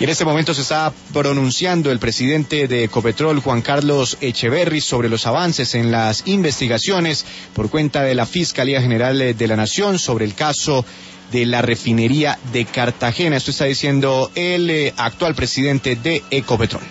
Y en este momento se está pronunciando el presidente de Ecopetrol, Juan Carlos Echeverry, sobre los avances en las investigaciones por cuenta de la Fiscalía General de la Nación sobre el caso de la refinería de Cartagena. Esto está diciendo el actual presidente de Ecopetrol.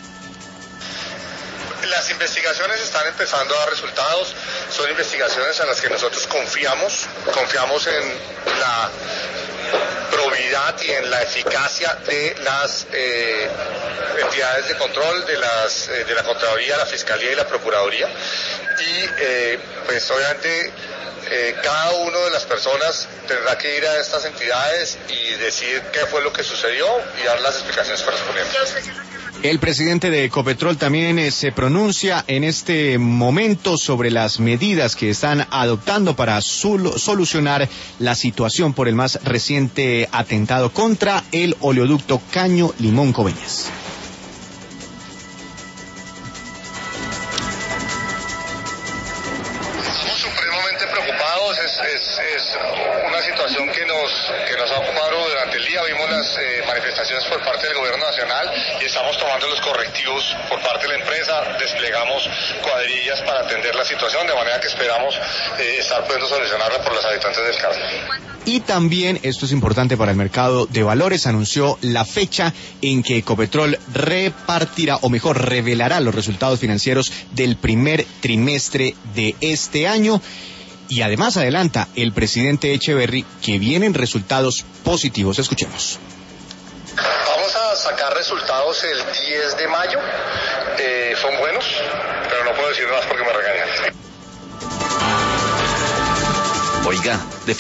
Las investigaciones están empezando a dar resultados, son investigaciones en las que nosotros confiamos en la probidad y en la eficacia de las entidades de control, de la Contraloría, la Fiscalía y la Procuraduría. Y pues obviamente cada una de las personas tendrá que ir a estas entidades y decir qué fue lo que sucedió y dar las explicaciones correspondientes. El presidente de Ecopetrol también se pronuncia en este momento sobre las medidas que están adoptando para solucionar la situación por el más reciente atentado contra el oleoducto Caño Limón Coveñas. Estamos supremamente preocupados, es una situación que nos ha ocupado durante el día. Vimos las manifestaciones por parte del gobierno nacional y estamos tomando los correctivos por parte de la empresa. Desplegamos cuadrillas para atender la situación, de manera que esperamos estar pudiendo solucionarla por los habitantes del Carmen. Y también, esto es importante para el mercado de valores, anunció la fecha en que Ecopetrol repartirá, o mejor, revelará los resultados financieros del primer trimestre de este año. Y además adelanta el presidente Echeverry que vienen resultados positivos. Escuchemos. Vamos a sacar resultados el 10 de mayo. Son buenos, pero no puedo decir más porque me regañan. Oiga,